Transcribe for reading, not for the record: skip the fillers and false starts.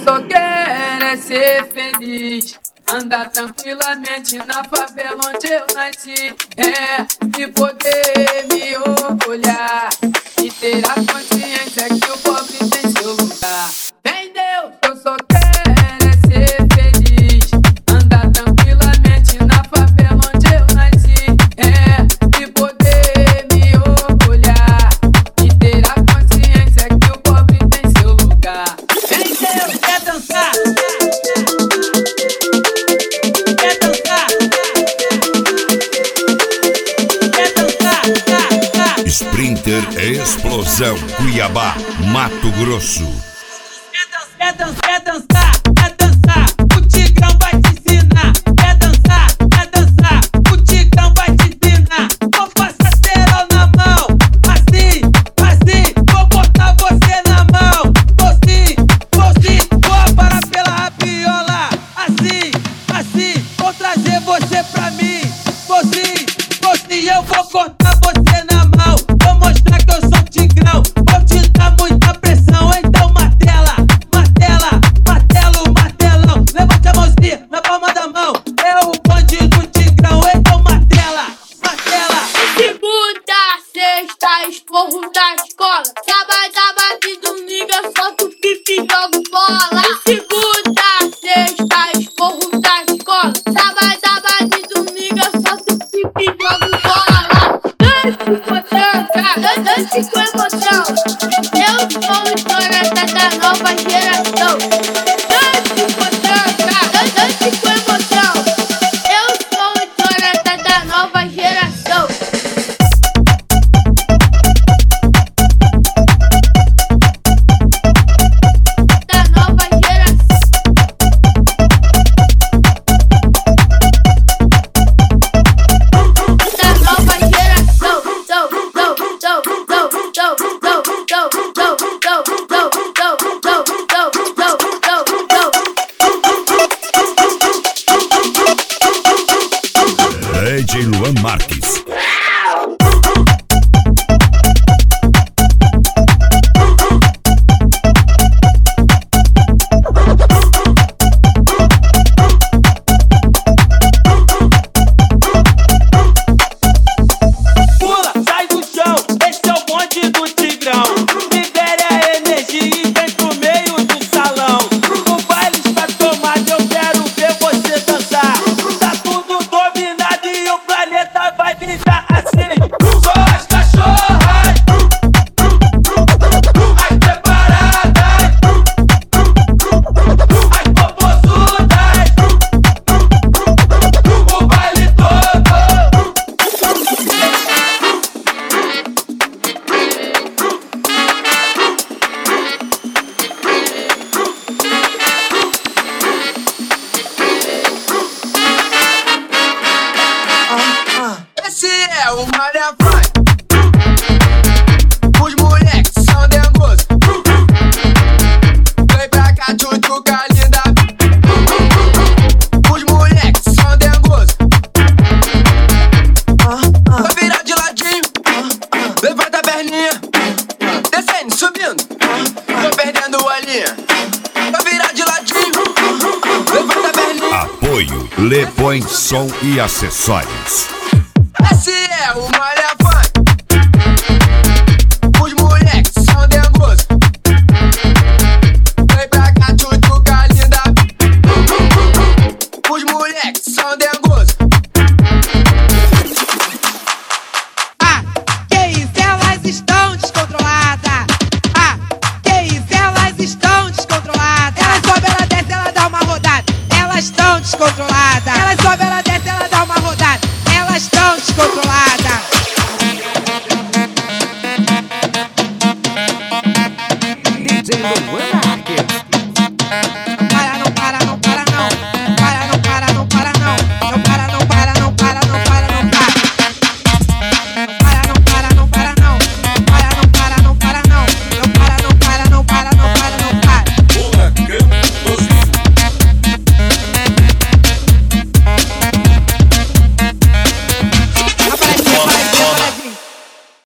só quero é ser feliz, andar tranquilamente na favela onde eu nasci. E poder me orgulhar e ter a consciência que o pobre tem seu lugar. Entendeu? Eu só quero é ser feliz, andar tranquilamente na favela onde eu nasci. E poder me orgulhar e ter a consciência que o pobre tem seu lugar. Entendeu? Quer dançar? Quer dançar? Quer dançar? Sprinter Explosão Cuiabá, Mato Grosso. Quer dançar? Quer dançar? Quer dançar? O Tigrão vai te ensinar. Quer dançar? Quer dançar? O Tigrão vai te ensinar. Vou passar cerol na mão, assim, assim. Vou botar você na mão, vou sim. Vou aparar pela rapiola, assim, assim. Vou trazer você pra mim, vou sim. Eu vou cortar você na mão, vou mostrar que eu sou Tigrão. Vou te dar muita pressão, então martela, martela, martelo, martelão. Levante a mãozinha na palma da mão, é o bonde do Tigrão, então martela, martela. Segunda, sexta, esporro da escola. Sábado e domingo eu solto pipi e jogo bola. Segunda, sexta, esporro da escola. Sábado e domingo eu solto pipi e jogo bola. Dance com emoção. Eu sou o Jonathan da nova geração. Dance com emoção. Eu sou o Jonathan da nova geração. Da nova geração. Da nova geração. DJ Luan Marques. Pula, sai do chão, esse é o bonde do Tigrão. Libere a energia e vem pro meio do salão. O baile está tomado, eu quero ver você dançar. Tá tudo dominado e o planeta vai brincar assim. Só as cachorras, as preparadas, as popozudas, o baile todo. Esse é o Maria Frank. Os moleques são dengosos. Vem pra cá, tchutchuca linda. Os moleques são dengosos. Vai virar de ladinho. Levanta a perninha. Descendo, subindo. Tô perdendo a linha. Vai virar de ladinho. Levanta a perninha. Apoio Le Point Som e Acessórios. Esse é o Maria Frank. Os moleques são dengosos. Vem pra cá, tchutchuca linda. Os moleques são dengosos. Que isso, elas estão descontroladas. Que isso, elas estão descontroladas. Ela sobe, ela desce, ela dá uma rodada. Elas estão descontroladas. Ela sobe, ela desce, ela dá uma rodada. Elas estão descontroladas. DJ Luan